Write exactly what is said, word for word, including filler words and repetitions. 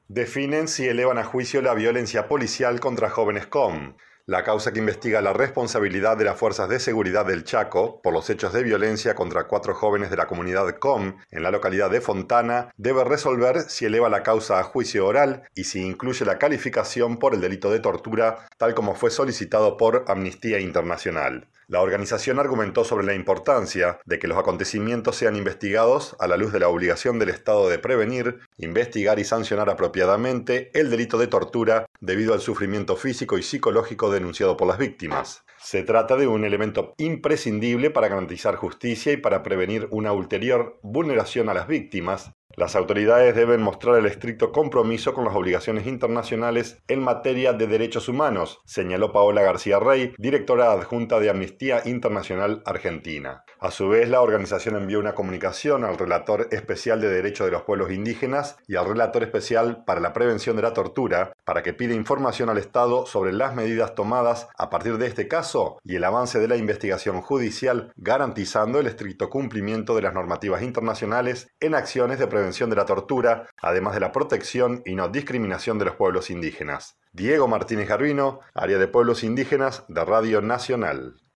Definen si elevan a juicio la violencia policial contra jóvenes C O M. La causa que investiga la responsabilidad de las fuerzas de seguridad del Chaco por los hechos de violencia contra cuatro jóvenes de la comunidad C O M en la localidad de Fontana debe resolver si eleva la causa a juicio oral y si incluye la calificación por el delito de tortura, tal como fue solicitado por Amnistía Internacional. La organización argumentó sobre la importancia de que los acontecimientos sean investigados a la luz de la obligación del Estado de prevenir, investigar y sancionar apropiadamente el delito de tortura debido al sufrimiento físico y psicológico denunciado por las víctimas. Se trata de un elemento imprescindible para garantizar justicia y para prevenir una ulterior vulneración a las víctimas. Las autoridades deben mostrar el estricto compromiso con las obligaciones internacionales en materia de derechos humanos, señaló Paola García Rey, directora adjunta de Amnistía Internacional Argentina. A su vez, la organización envió una comunicación al relator especial de Derechos de los Pueblos Indígenas y al relator especial para la prevención de la tortura para que pida información al Estado sobre las medidas tomadas a partir de este caso y el avance de la investigación judicial, garantizando el estricto cumplimiento de las normativas internacionales en acciones de prevención de la tortura, además de la protección y no discriminación de los pueblos indígenas. Diego Martínez Garbino, Área de Pueblos Indígenas de Radio Nacional.